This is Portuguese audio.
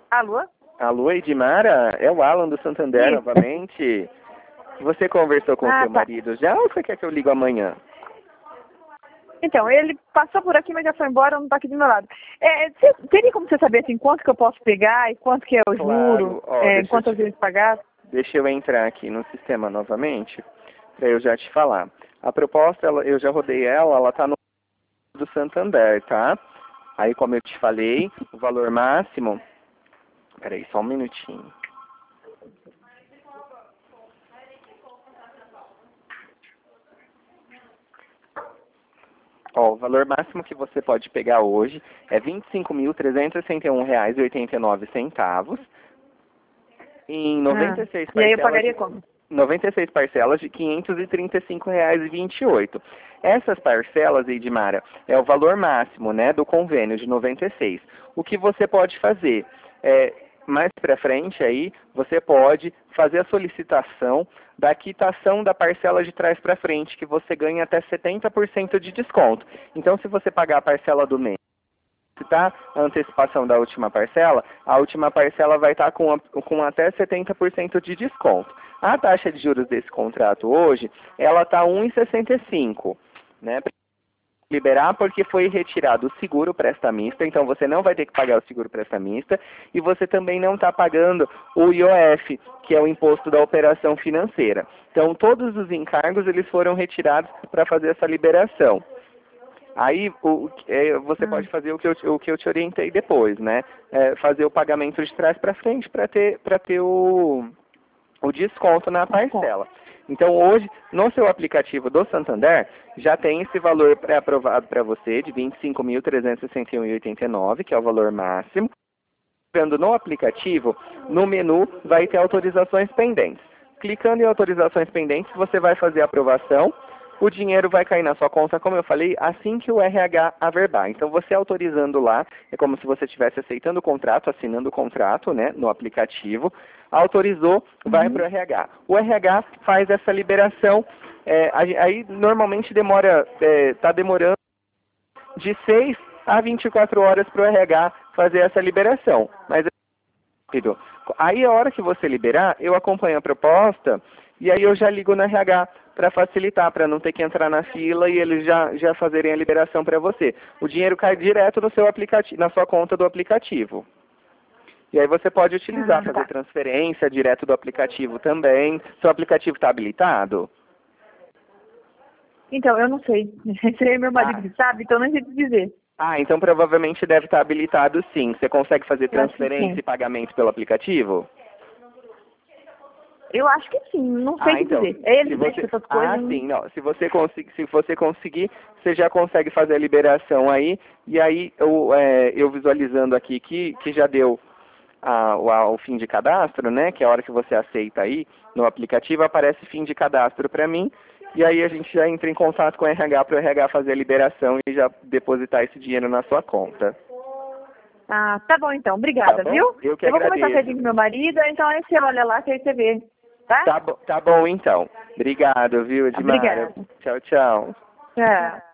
Alô? Alô, Edmara? É o Alan do Santander Isso. novamente. Você conversou com o seu tá. marido já ou você quer que eu ligue amanhã? Então, ele passou por aqui, mas já foi embora, não está aqui do meu lado. Teria como você saber assim, quanto que eu posso pegar e quanto que é o juro, Ó, quantas vezes pagar? Deixa eu entrar aqui no sistema novamente, para eu já te falar. A proposta, eu já rodei ela está no do Santander, tá? Aí, como eu te falei, o valor máximo... Peraí, só um minutinho. Ó, o valor máximo que você pode pegar hoje é R$ 25.361,89 em 96 E aí eu parcelas. pagaria como? 96 parcelas de R$ 535,28. Essas parcelas, Edmara, é o valor máximo, né, do convênio de 96. O que você pode fazer? Mais para frente aí, você pode fazer a solicitação da quitação da parcela de trás para frente, que você ganha até 70% de desconto. Então, se você pagar a parcela do mês, tá? A antecipação da última parcela, a última parcela vai estar com até 70% de desconto. A taxa de juros desse contrato hoje, ela está 1,65, né? Pra liberar porque foi retirado o seguro prestamista, então você não vai ter que pagar o seguro prestamista e você também não está pagando o IOF, que é o imposto da operação financeira. Então todos os encargos eles foram retirados para fazer essa liberação. Aí você pode fazer o que eu te orientei depois, né? Fazer o pagamento de trás para frente para ter o desconto na parcela. Então hoje, no seu aplicativo do Santander, já tem esse valor pré-aprovado para você de R$ 25.361,89, que é o valor máximo. Clicando no aplicativo, no menu vai ter autorizações pendentes. Clicando em autorizações pendentes, você vai fazer a aprovação. O dinheiro vai cair na sua conta, como eu falei, assim que o RH averbar. Então, você autorizando lá, é como se você estivesse aceitando o contrato, assinando o contrato, né, no aplicativo. Autorizou, vai para o RH. O RH faz essa liberação. Aí, normalmente, está demorando de 6 a 24 horas para o RH fazer essa liberação. Mas é rápido. Aí, a hora que você liberar, eu acompanho a proposta e aí eu já ligo no RH para facilitar, para não ter que entrar na fila e eles já fazerem a liberação para você. O dinheiro cai direto no seu aplicativo, na sua conta do aplicativo. E aí você pode utilizar, fazer transferência direto do aplicativo também. Seu aplicativo está habilitado? Então, eu não sei. Esse aí é meu marido que sabe, então eu não sei te dizer. Então provavelmente deve estar habilitado sim. Você consegue fazer transferência e pagamento pelo aplicativo? Eu acho que sim, não sei te dizer. É ele que deixa essas coisas. Sim, não. Se você conseguir, você já consegue fazer a liberação aí. E aí eu visualizando aqui que já deu o fim de cadastro, né? Que é a hora que você aceita aí no aplicativo, aparece fim de cadastro para mim. E aí a gente já entra em contato com o RH para o RH fazer a liberação e já depositar esse dinheiro na sua conta. Tá bom então. Obrigada, Tá bom? viu? Eu que vou agradeço. começar cedinho com meu marido, então aí você olha lá que aí você vê. Tá? Tá bom então. Obrigado, viu, Edmara? Obrigada. Tchau, tchau. Tchau.